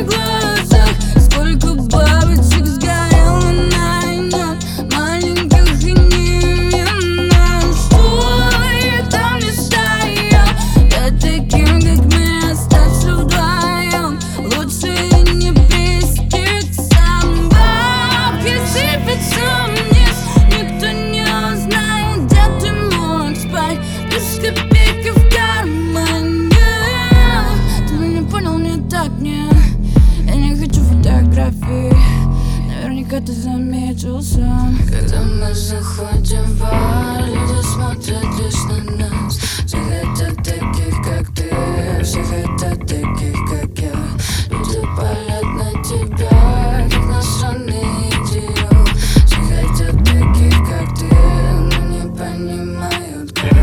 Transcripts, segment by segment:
глазах. Сколько бабочек сгорело на войнах, маленьких и невинных. Что я там не стоял, я таким, как мы, остаться вдвоем. Лучше не близких собак. И сыпется вниз, никто не узнает, где ты мог спать. Без копейки в кармане. Ты меня понял не так, нет. Я не хочу фотографий, наверняка ты заметил сам. Когда мы заходим в бар, люди смотрят лишь на нас. Все хотят таких, как ты, все хотят таких, как я. Люди палят на тебя, как на странный идиот. Все хотят таких, как ты, но не понимают, как.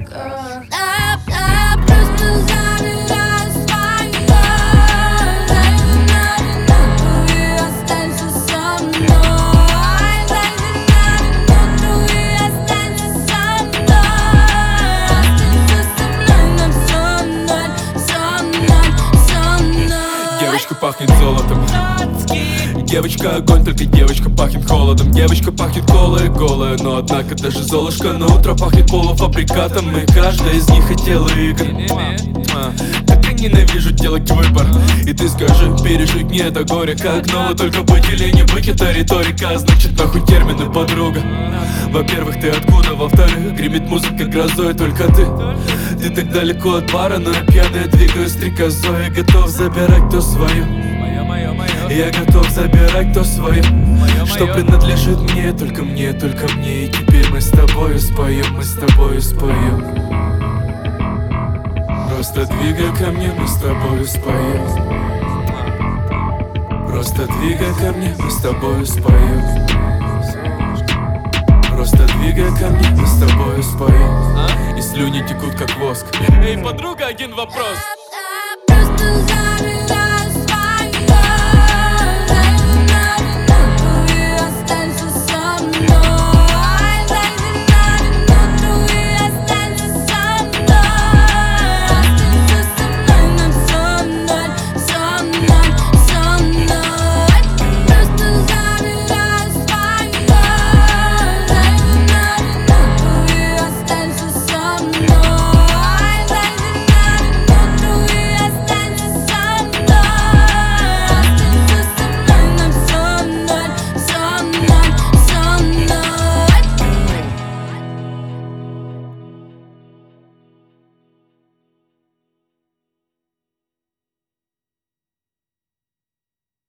Я просто забираю свое. Зайди на минуту и останься со мной. Зайди на минуту и останься со мной. Останься со мной на всю ночь, со мной, со мной. Девочка пахнет золотом, девочка огонь, только девочка пахнет холодом. Девочка пахнет голая, голая, но однако даже Золушка на утро пахнет полуфабрикатом. И каждая из них хотела игр. Как я ненавижу делать выбор. И ты скажи, пережить мне это горе как ново. Только быть или не быть, это риторика. Значит нахуй термины, подруга. Во-первых, ты откуда? Во-вторых, гремит музыка грозой, только ты так далеко от бара, но я пьяный, двигаю стрекозой. Я готов забирать то свое. Я готов забирать то свое, что принадлежит мне, только мне, только мне. И теперь мы с тобою споем, мы с тобою споем. Просто двигай ко мне, мы с тобою споем. Просто двигай ко мне, мы с тобою споем. Просто двигай ко мне, мы с тобою споем. И слюни текут как воск. Эй, подруга, один вопрос.